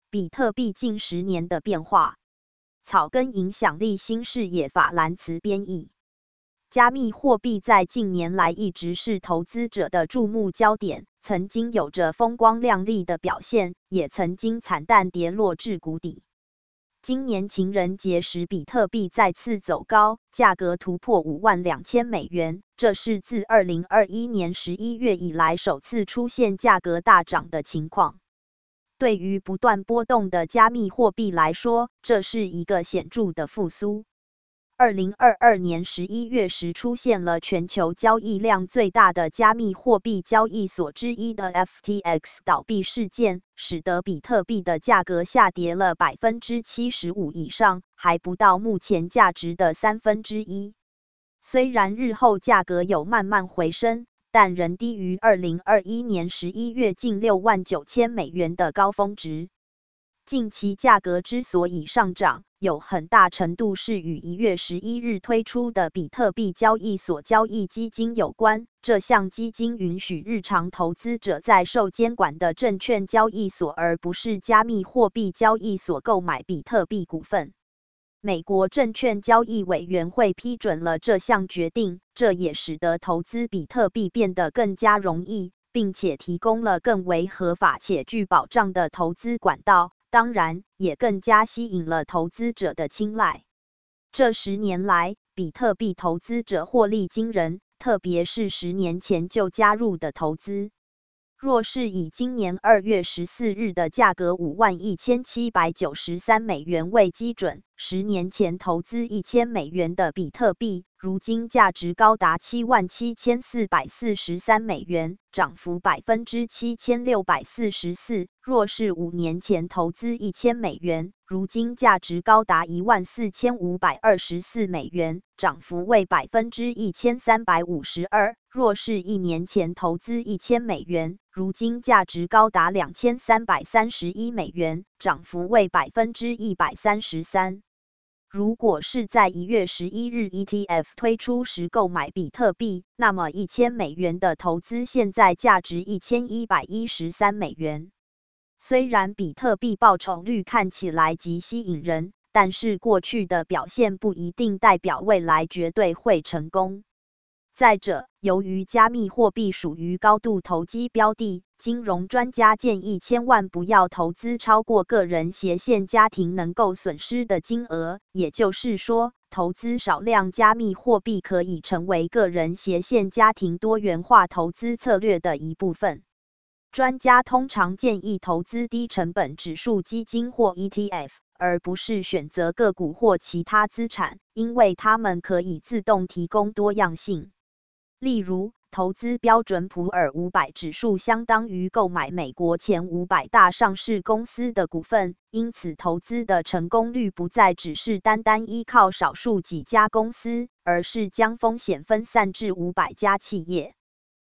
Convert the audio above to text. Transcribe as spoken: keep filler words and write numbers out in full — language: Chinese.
比特币近十年的变化。草根影响力新视野法兰茨编译。加密货币在近年来一直是投资者的注目焦点，曾经有着风光亮丽的表现，也曾经惨淡跌落至谷底。今年情人节时，比特币再次走高，价格突破五万两千美元，这是自二零二一年十一月以来首次出现价格大涨的情况。对于不断波动的加密货币来说，这是一个显著的复苏。二零二二年十一月时出现了全球交易量最大的加密货币交易所之一的 F T X 倒闭事件，使得比特币的价格下跌了 百分之七十五 以上，还不到目前价值的三分之一。虽然日后价格有慢慢回升，但仍低于二零二一年十一月近六万九千美元的高峰值。近期价格之所以上涨，有很大程度是与一月十一日推出的比特币交易所交易基金有关。这项基金允许日常投资者在受监管的证券交易所而不是加密货币交易所购买比特币股份。美国证券交易委员会批准了这项决定，这也使得投资比特币变得更加容易，并且提供了更为合法且具保障的投资管道，当然，也更加吸引了投资者的青睐。这十年来，比特币投资者获利惊人，特别是十年前就加入的投资。若是以今年二月十四日的价格五万一千七百九十三美元为基准，十年前投资一千美元的比特币，如今价值高达七万七千四百四十三美元，涨幅 百分之七千六百四十四。若是五年前投资一千美元，如今价值高达一万四千五百二十四美元，涨幅为 百分之一千三百五十二。若是一年前投资一千美元，如今价值高达两千三百三十一美元，涨幅为 百分之一百三十三。如果是在一月十一日 E T F 推出时购买比特币，那么一千美元的投资现在价值一千一百一十三美元。虽然比特币报酬率看起来极吸引人，但是过去的表现不一定代表未来绝对会成功。再者，由于加密货币属于高度投机标的，金融专家建议千万不要投资超过个人斜线家庭能够损失的金额，也就是说，投资少量加密货币可以成为个人斜线家庭多元化投资策略的一部分。专家通常建议投资低成本指数基金或 E T F， 而不是选择个股或其他资产，因为它们可以自动提供多样性。例如，投资标准普尔五百指数相当于购买美国前五百大上市公司的股份，因此投资的成功率不再只是单单依靠少数几家公司，而是将风险分散至五百家企业。